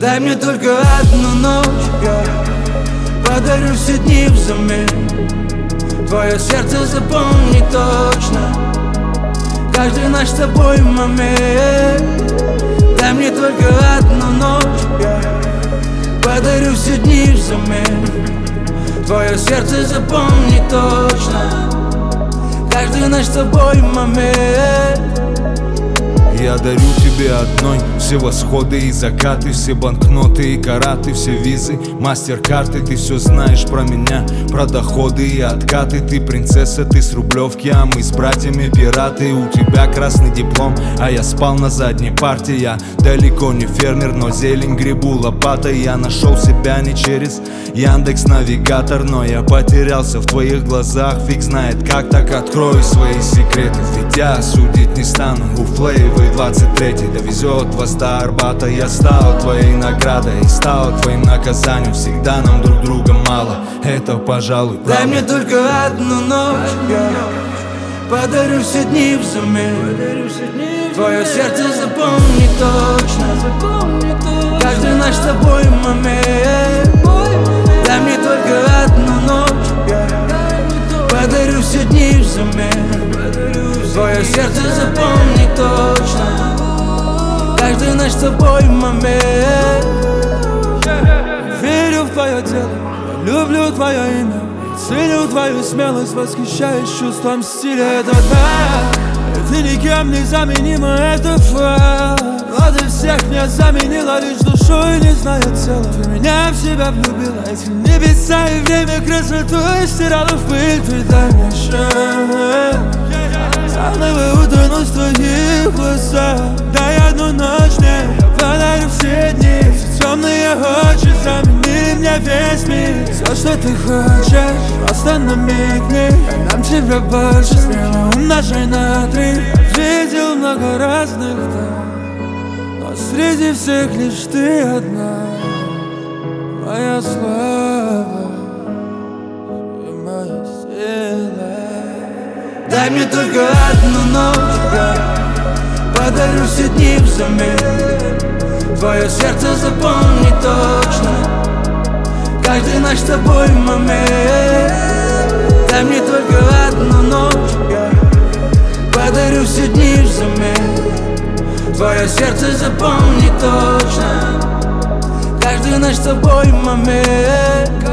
Дай мне только одну ночь, я подарю все дни взамен. Твое сердце запомни точно каждый наш с тобой момент. Дай мне только одну ночь, я подарю все дни взамен. Твое сердце запомни точно каждый наш с тобой момент. Я дарю тебе одной все восходы и закаты, все банкноты и караты, все визы, мастер-карты. Ты все знаешь про меня, про доходы и откаты. Ты принцесса, ты с Рублевки, а мы с братьями пираты. У тебя красный диплом, а я спал на задней парте. Я далеко не фермер, но зелень гребу лопатой. Я нашел себя не через Яндекс.Навигатор, но я потерялся в твоих глазах. Фиг знает как, так открою свои секреты. Ведь я судить не стану, у Флейвы 23-й довезет вас до Арбата. Я стал твоей наградой и стал твоим наказанием. Всегда нам друг друга мало, это, пожалуй, правда. Дай мне только одну ночь, я подарю все дни взамен. Твое сердце запомни точно каждый наш с тобой момент. Дай мне только одну ночь, я подарю все дни взамен. Твое сердце запомни точно каждый наш с тобой момент. Верю в твое дело, люблю твое имя, ценю твою смелость, восхищаюсь чувством стиля. Это да, ты никем не заменима, это факт. Но ты всех меня заменила лишь душой, не знаю тела. Ты меня в себя влюбила, эти небеса и время красоту стирала в пыль. Ты дай мне шанс заново утону в твоих глазах. Дай одну ночь мне, я подарю все дни. Все темные очи замени мне весь мир. Все, что ты хочешь, просто намекни. Нам тебя больше, смело умножай на 3. Я видел много разных там, но среди всех лишь ты одна. Моя слава и моя сила. Дай мне только одну ночь, я подарю все дни взамен. Твое сердце запомни точно каждый наш с тобой момент. Дай мне только одну ночь, я подарю все дни взамен. Твое сердце запомни точно каждый наш с тобой момент.